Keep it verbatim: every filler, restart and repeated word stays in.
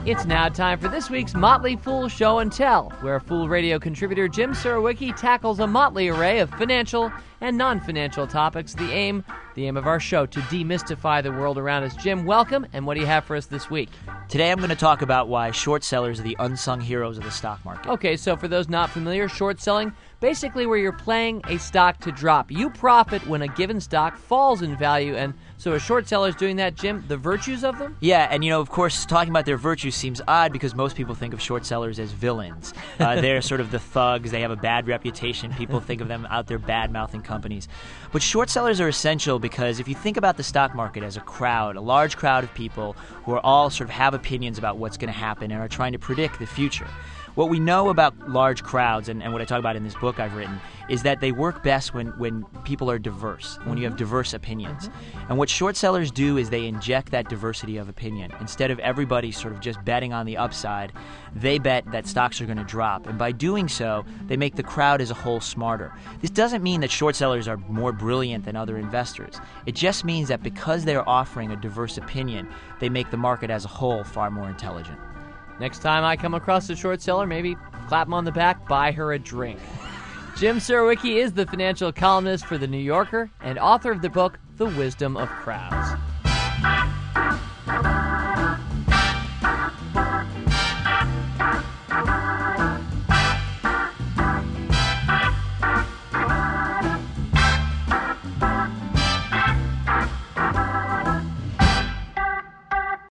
It's now time for this week's Motley Fool Show and Tell, where Fool Radio contributor Jim Surowiecki tackles a motley array of financial and non-financial topics. The aim, the aim of our show, to demystify the world around us. Jim, welcome, and what do you have for us this week? Today I'm going to talk about why short sellers are the unsung heroes of the stock market. Okay, so for those not familiar, short selling, basically where you're playing a stock to drop. You profit when a given stock falls in value, and so a short seller is doing that. Jim, the virtues of them? Yeah, and you know, of course, talking about their virtues seems odd because most people think of short sellers as villains. Uh, they're sort of the thugs. They have a bad reputation. People think of them out there bad-mouthing companies. But short sellers are essential because if you think about the stock market as a crowd, a large crowd of people who are all sort of have opinions about what's going to happen and are trying to predict the future. What we know about large crowds, and, and what I talk about in this book I've written, is that they work best when, when people are diverse, when you have diverse opinions. And what short sellers do is they inject that diversity of opinion. Instead of everybody sort of just betting on the upside, they bet that stocks are going to drop. And by doing so, they make the crowd as a whole smarter. This doesn't mean that short sellers are more brilliant than other investors. It just means that because they're offering a diverse opinion, they make the market as a whole far more intelligent. Next time I come across a short seller, maybe clap them on the back, buy her a drink. Jim Surowiecki is the financial columnist for The New Yorker and author of the book, The Wisdom of Crowds.